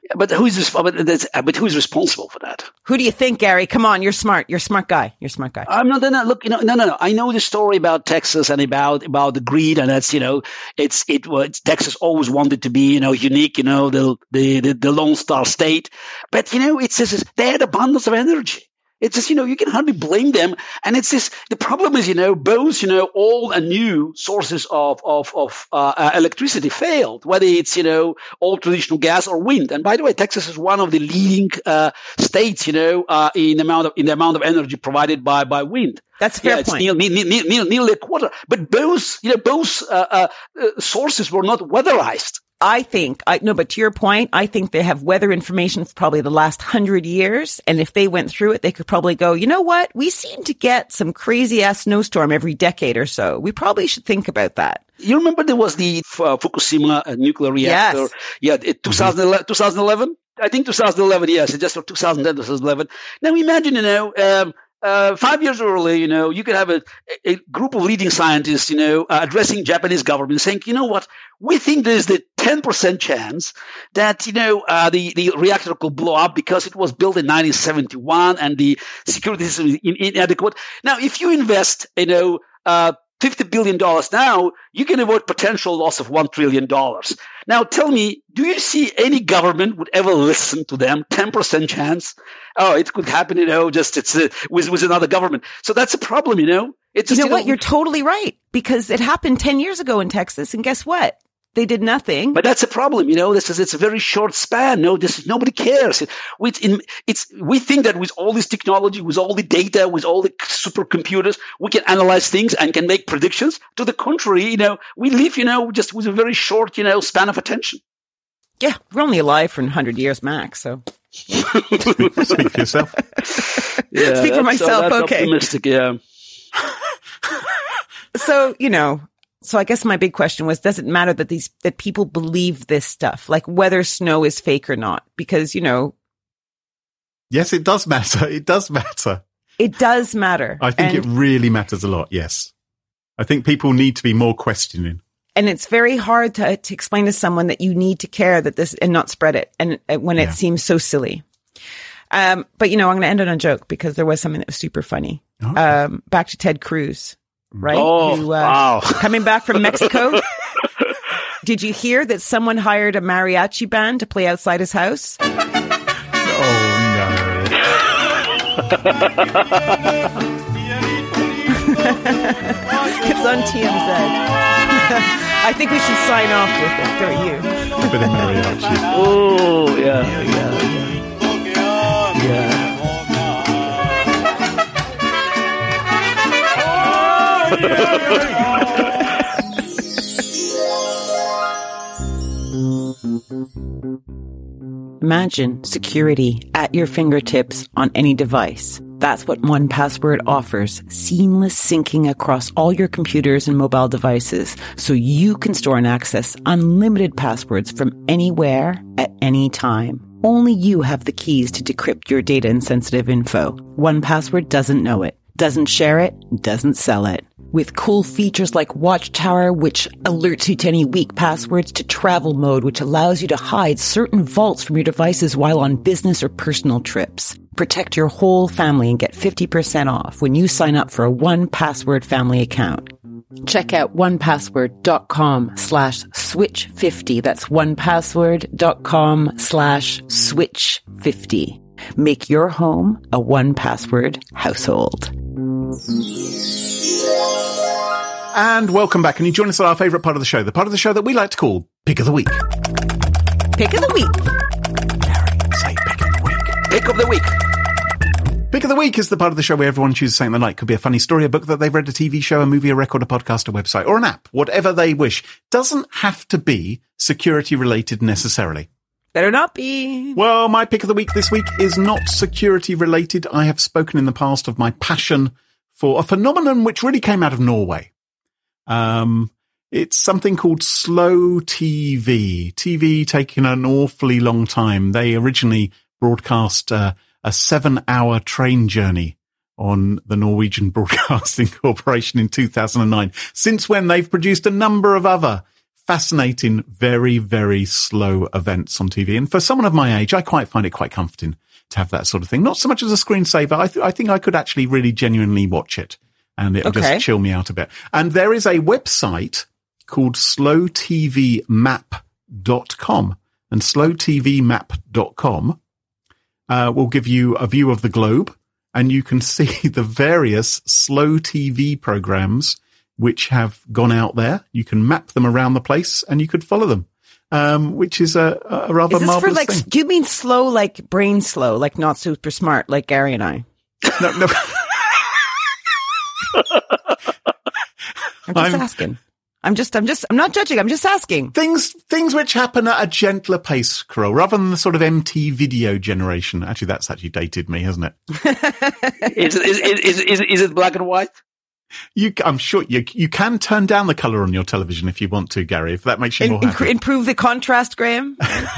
But who's responsible? But who's responsible for that? Who do you think, Gary? Come on, you're smart. You're a smart guy. You're a smart guy. I'm not. No, no, look, you know, no, no, no. I know the story about Texas and about about the greed, and that's you know, it's it was Texas always wanted to be you know unique, you know, the the the, the Lone Star State. But you know, it's just they had abundance of energy. It's just, you know, you can hardly blame them. And it's just, the problem is, you know, both, you know, old and new sources of, of, of, uh, uh, electricity failed, whether it's, you know, old traditional gas or wind. And by the way, Texas is one of the leading, uh, states, you know, uh, in the amount of, in the amount of energy provided by, by wind. That's a fair yeah, it's point. Near, near, near, near, nearly a quarter. But both, you know, both, uh, uh, uh, sources were not weatherized. I think, I no, but to your point, I think they have weather information for probably the last hundred years. And if they went through it, they could probably go, you know what? We seem to get some crazy ass snowstorm every decade or so. We probably should think about that. You remember there was the uh, Fukushima uh, nuclear reactor? Yes. Yeah, it, twenty eleven, twenty eleven? I think twenty eleven, yes. It's just for two thousand ten, twenty eleven. Now imagine, you know, um, Uh, five years earlier, you know, you could have a, a group of leading scientists, you know, uh, addressing Japanese government saying, you know what, we think there's the ten percent chance that, you know, uh, the, the reactor could blow up because it was built in nineteen seventy-one and the security system is in, inadequate. Now, if you invest, you know, uh, fifty billion dollars now, you can avoid potential loss of one trillion dollars. Now, tell me, do you see any government would ever listen to them? ten percent chance? Oh, it could happen, you know, just it's uh, with, with another government. So that's a problem, you know? It's just, you know you know, what? You're totally right, because it happened ten years ago in Texas. And guess what? They did nothing. But that's a problem, you know. This is it's a very short span. No, this nobody cares. It, we, in, it's we think that with all this technology, with all the data, with all the supercomputers, we can analyze things and can make predictions. To the contrary, you know, we live, you know, just with a very short, you know, span of attention. Yeah, we're only alive for a hundred years max. So speak for yourself. speak Yeah, for that's, myself. Uh, that's okay. Optimistic, yeah. So you know. So I guess my big question was, does it matter that these, that people believe this stuff, like whether snow is fake or not? Because, you know. Yes, it does matter. It does matter. It does matter. I think and, it really matters a lot. Yes. I think people need to be more questioning. And it's very hard to, to explain to someone that you need to care that this and not spread it. And uh, when it yeah. seems so silly. Um, but you know, I'm going to end on a joke because there was something that was super funny. Oh. Um, back to Ted Cruz. Right? Oh, Who, uh, wow. Coming back from Mexico. Did you hear that someone hired a mariachi band to play outside his house? Oh, no. It's on T M Z. I think we should sign off with it, don't you? A bit of mariachi. Oh, yeah, yeah, yeah. Yeah. Imagine security at your fingertips on any device. That's what one Password offers. Seamless syncing across all your computers and mobile devices so you can store and access unlimited passwords from anywhere at any time. Only you have the keys to decrypt your data and sensitive info. one Password doesn't know it, doesn't share it, doesn't sell it. With cool features like Watchtower, which alerts you to any weak passwords, to Travel Mode, which allows you to hide certain vaults from your devices while on business or personal trips. Protect your whole family and get fifty percent off when you sign up for a one Password family account. Check out one password dot com slash switch fifty. That's one password dot com slash switch fifty. Make your home a one Password household. And welcome back. And you join us at our favourite part of the show, the part of the show that we like to call Pick of the Week. Pick of the Week. Gary, say Pick of the Week. Pick of the Week. Pick of the Week is the part of the show where everyone chooses something they like. Could be a funny story, a book that they've read, a T V show, a movie, a record, a podcast, a website, or an app. Whatever they wish. Doesn't have to be security related necessarily. Better not be. Well, my pick of the week this week is not security related. I have spoken in the past of my passion for a phenomenon which really came out of Norway. Um, it's something called slow T V. T V taking an awfully long time. They originally broadcast uh, a seven-hour train journey on the Norwegian Broadcasting Corporation in two thousand nine. Since when, they've produced a number of other fascinating, very, very slow events on T V. And for someone of my age, I quite find it quite comforting to have that sort of thing. Not so much as a screensaver. I, th- I think I could actually really genuinely watch it and it'll Okay. just chill me out a bit. And there is a website called slow t v map dot com, and slow t v map dot com uh, will give you a view of the globe, and you can see the various slow T V programs which have gone out there. You can map them around the place and you could follow them, um, which is a, a rather Is this for marvelous like, thing. do you mean slow, like brain slow, like not super smart, like Gary and I? No, no. I'm just I'm- asking. I'm just, I'm just, I'm not judging. I'm just asking. Things, things which happen at a gentler pace, Carol, rather than the sort of M T video generation. Actually, that's actually dated me, hasn't it? Is, it- is, is, is, is it black and white? You, I'm sure you, you can turn down the colour on your television if you want to, Gary, if that makes you In, more in- happy. improve the contrast, Graham.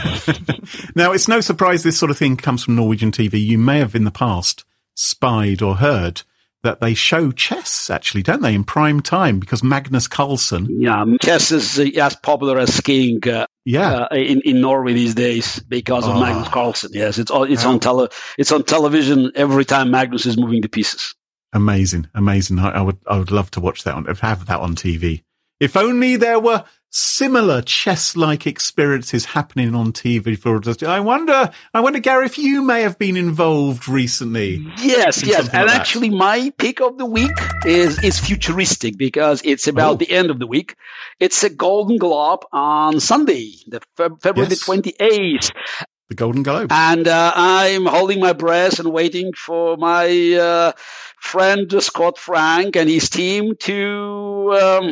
Now, it's no surprise this sort of thing comes from Norwegian T V. You may have in the past spied or heard that they show chess, actually, don't they, in prime time, because Magnus Carlsen, Yeah, chess is uh, as popular as skiing uh, yeah, uh, in in Norway these days because of Oh. Magnus Carlsen. Yes, it's all, it's Yeah. on tele it's on television every time Magnus is moving to pieces. amazing, amazing. I, I would, I would love to watch that on, have that on T V. If only there were similar chess-like experiences happening on T V for us. I wonder, I wonder, Gary, if you may have been involved recently. Yes, in yes, something and like that. actually, my pick of the week is is futuristic because it's about Oh. the end of the week. It's a Golden Globe on Sunday, the Feb- February Yes. the twenty eighth, The Golden Globe. and uh, I'm holding my breath and waiting for my uh, friend uh, Scott Frank and his team to um,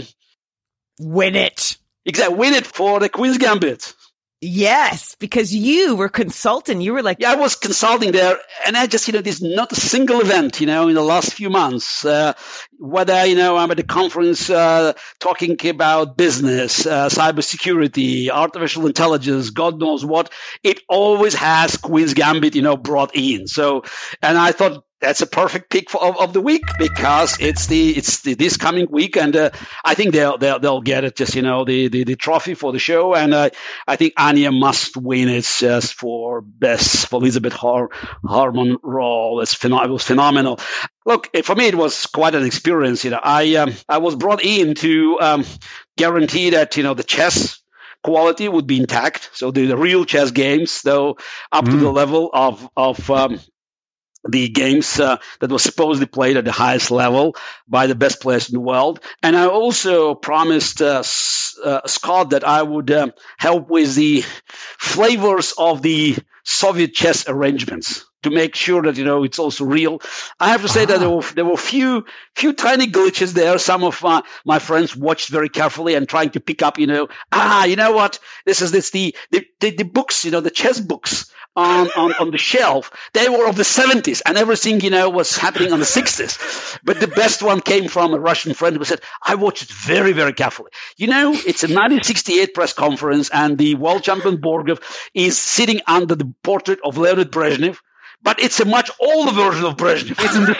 Win it. exactly win it for the Queen's Gambit. Yes, because you were consulting. You were like, Yeah, I was consulting there, and I just, you know, there's not a single event, you know, in the last few months, uh, whether, you know, I'm at a conference uh, talking about business, uh, cybersecurity, artificial intelligence, God knows what, it always has Queen's Gambit, you know, brought in. So, and I thought, that's a perfect pick for, of, of the week because it's the it's the, this coming week, and uh, I think they'll they'll they'll get it. Just you know the, the, the trophy for the show, and uh, I think Anya must win it just for best for Elizabeth Har- Harmon role. It's phen- it was phenomenal. Look, for me, it was quite an experience. You know, I um, I was brought in to um, guarantee that you know the chess quality would be intact. So the, the real chess games, though, up to Mm. the level of of um, the games uh, that were supposedly played at the highest level by the best players in the world. And I also promised uh, S- uh, Scott that I would um, help with the flavors of the Soviet chess arrangements to make sure that, you know, it's also real. I have to say that there were, there were few, few tiny glitches there. Some of my, my friends watched very carefully and trying to pick up, you know, ah, you know what? This is, this, the, the, the, the books, you know, the chess books on, on, on the shelf. They were of the seventies and everything, you know, was happening on the sixties. But the best one came from a Russian friend who said, I watched it very, very carefully. You know, it's a nineteen sixty-eight press conference and the world champion Borgov is sitting under the portrait of Leonid Brezhnev. But it's a much older version of Brezhnev. It's in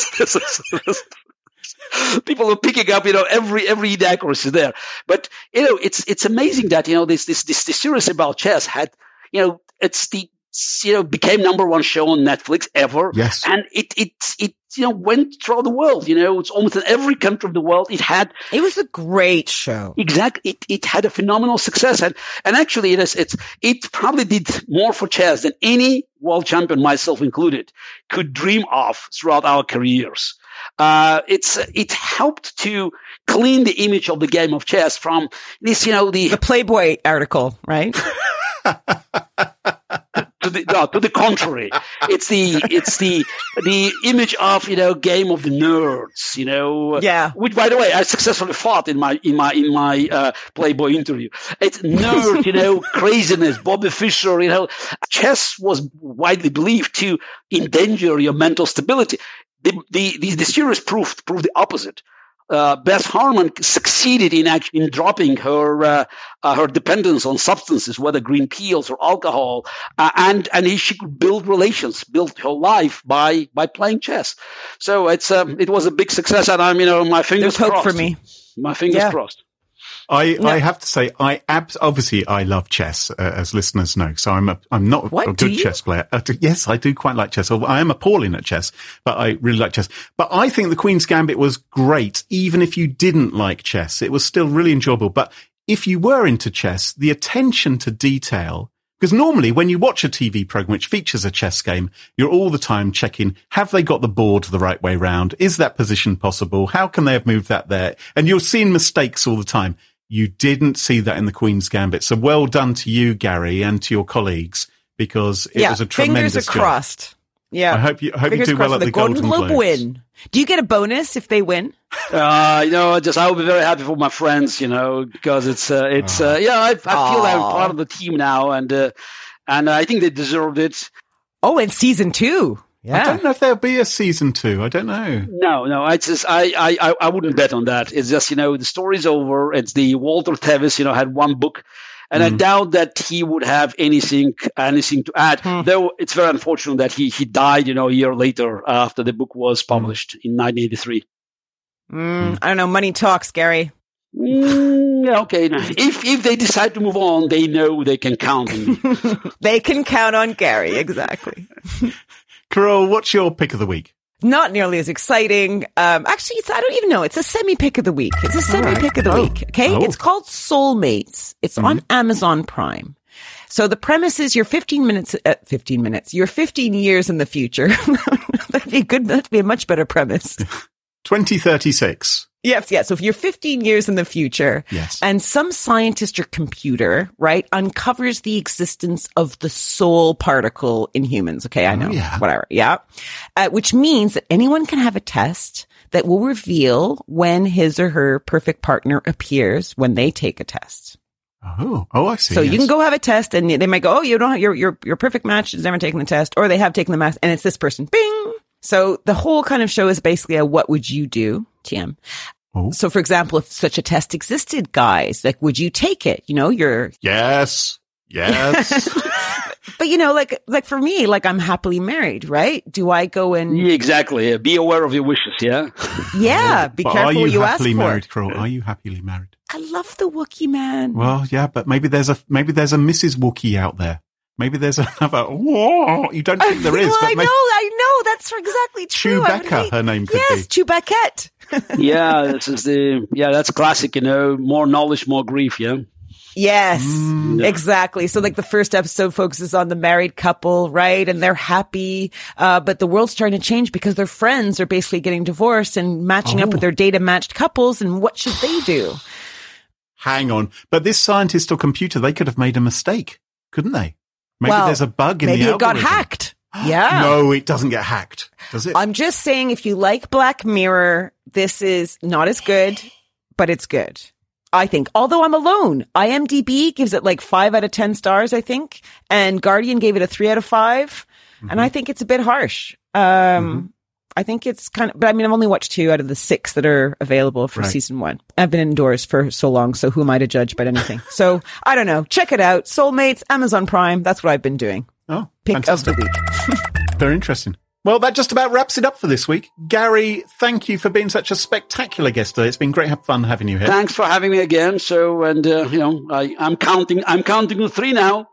the seventies. People are picking up, you know, every every inaccuracy there. But you know, it's it's amazing that you know this this this, this series about chess had, you know, it's the you know became number one show on Netflix ever. Yes. And it it it you know went throughout the world. You know, it's almost in every country of the world. It had it was a great show. Exactly. It, it had a phenomenal success. And, and actually it is, it's, it probably did more for chess than any world champion, myself included, could dream of throughout our careers. Uh, it's, it helped to clean the image of the game of chess from this, you know, the, The Playboy article, right? to the, no, to the contrary. It's the, it's the, the image of, you know, game of the nerds, you know. Yeah. Which, by the way, I successfully fought in my, in my, in my, uh, Playboy interview. It's nerd, you know, craziness, Bobby Fischer, you know. Chess was widely believed to endanger your mental stability. The, the, the, the series proved, proved the opposite. Uh, Beth Harmon succeeded in act- in dropping her uh, uh, her dependence on substances, whether green peels or alcohol, uh, and and she could build relations, build her life by by playing chess. So it's um, it was a big success, and I'm you know my fingers There's hope crossed. for me. My fingers Yeah. crossed. I, No. I have to say, I abs- obviously I love chess, uh, as listeners know. So I'm a, I'm not What, a do good you? chess player. Uh, d- yes, I do quite like chess. Although I am appalling at chess, but I really like chess. But I think the Queen's Gambit was great, even if you didn't like chess. It was still really enjoyable. But if you were into chess, the attention to detail. Because normally when you watch a T V program which features a chess game, you're all the time checking, have they got the board the right way round? Is that position possible? How can they have moved that there? And you're seeing mistakes all the time. You didn't see that in the Queen's Gambit. So well done to you, Gary, and to your colleagues, because it yeah, was a tremendous fingers are job. crossed. Yeah. I hope you, I hope you Fingers do well crossed at for the Golden, Globe Globes. win. Do you get a bonus if they win? Uh, you know, just I will be very happy for my friends, you know, because it's uh, it's uh, yeah, I, I feel I'm Aw. part of the team now, and uh, and I think they deserved it. Oh, and season two. I Yeah. don't know if there'll be a season two. I don't know. No, no, I just I, I I I wouldn't bet on that. It's just, you know, the story's over. It's the Walter Tevis, you know, had one book. And I doubt that he would have anything anything to add. Hmm. Though it's very unfortunate that he, he died, you know, a year later after the book was published in nineteen eighty-three. Mm, I don't know. Money talks, Gary. Mm, yeah, okay. If if they decide to move on, they know they can count on me. They can count on Gary. Exactly. Carol, what's your pick of the week? Not nearly as exciting. Um, actually, it's, I don't even know. It's a semi-pick of the week. It's a semi-pick of the Oh. week. Okay. Oh. It's called Soulmates. It's on Amazon Prime. So the premise is you're fifteen minutes, uh, fifteen minutes, you're fifteen years in the future. That'd be good. That'd be a much better premise. twenty thirty-six. Yes, yes. So if you're fifteen years in the future, Yes. and some scientist or computer, right, uncovers the existence of the soul particle in humans. Okay, I know, yeah. whatever. Yeah. Uh, which means that anyone can have a test that will reveal when his or her perfect partner appears when they take a test. Oh, oh, I see. So you yes. can go have a test and they might go, oh, you don't have your, your, your perfect match has never taken the test, or they have taken the test and it's this person. Bing. So the whole kind of show is basically a what would you do, T M. Oh. So for example, if such a test existed, guys, like, would you take it? You know, you're, Yes. Yes. but you know, like, like for me, like I'm happily married, right? Do I go and, Yeah, exactly. Be aware of your wishes, yeah? yeah, be But careful are you what you ask happily for. married, Carol? Are you happily married? I love the Wookiee man. Well, yeah, but maybe there's a maybe there's a Missus Wookiee out there. Maybe there's another. Whoa, you don't think there is, well, but I maybe know, I know. That's exactly true. I would Chewbacca, hate- her name could yes, be. Chewbacquette. Yeah, this is the, yeah, that's classic, you know, more knowledge, more grief, yeah? Yes, Mm. exactly. So like the first episode focuses on the married couple, right? And they're happy. Uh, but the world's starting to change because their friends are basically getting divorced and matching up Oh. with their data matched couples. And what should they do? Hang on, but this scientist or computer, they could have made a mistake, couldn't they? Maybe Well, there's a bug in Maybe the it got algorithm. hacked. Yeah. No, it doesn't get hacked, does it? I'm just saying, if you like Black Mirror, this is not as good, but it's good. I think. Although I'm alone. IMDb gives it like five out of ten stars, I think. And Guardian gave it a three out of five. And I think it's a bit harsh. Um, I think it's kind of, but I mean, I've only watched two out of the six that are available for Right. season one. I've been indoors for so long, so who am I to judge about anything? So I don't know. Check it out. Soulmates, Amazon Prime. That's what I've been doing. Oh, Pick fantastic. of the week. Very interesting. Well, that just about wraps it up for this week. Gary, thank you for being such a spectacular guest today. It's been great have fun having you here. Thanks for having me again. So, and, uh, you know, I, I'm counting, I'm counting to three now.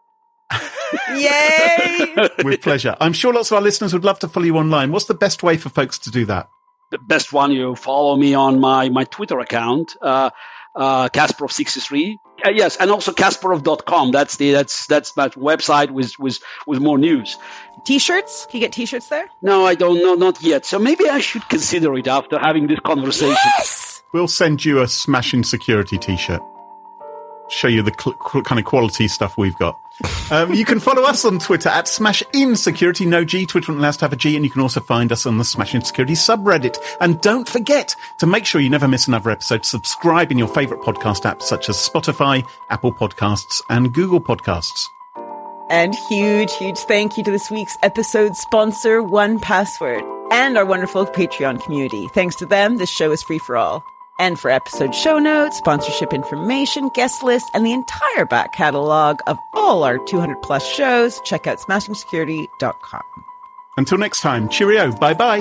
Yay! With pleasure. I'm sure lots of our listeners would love to follow you online. What's the best way for folks to do that? The best one, you follow me on my, my Twitter account, uh, uh, Kasparov sixty-three. Uh, yes, and also Kasparov dot com. That's the, that's, that's my website with, with, with more news. T-shirts? Can you get T-shirts there? No, I don't know, not yet. So maybe I should consider it after having this conversation. Yes! We'll send you a Smashing Security t-shirt. Show you the cl- cl- kind of quality stuff we've got. Um, you can follow us on Twitter at Smash In Security. No G. Twitter won't allow us to have a G. And you can also find us on the Smash In Security subreddit. And don't forget to make sure you never miss another episode. Subscribe in your favourite podcast apps such as Spotify, Apple Podcasts, and Google Podcasts. And huge, huge thank you to this week's episode sponsor, one Password, and our wonderful Patreon community. Thanks to them, this show is free for all. And for episode show notes, sponsorship information, guest list, and the entire back catalog of all our two hundred plus shows, check out smashing security dot com. Until next time, cheerio. Bye-bye.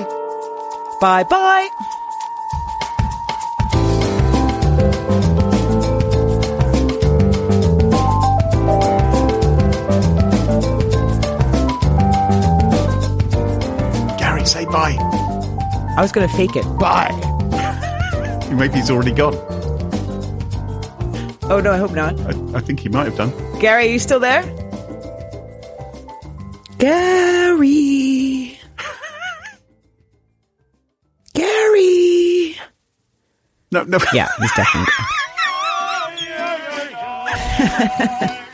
Bye-bye. Bye. I was going to fake it. Bye. Maybe he's already gone. Oh, no, I hope not. I, I think he might have done. Gary, are you still there? Gary. Gary. No, no. Yeah, he's definitely gone.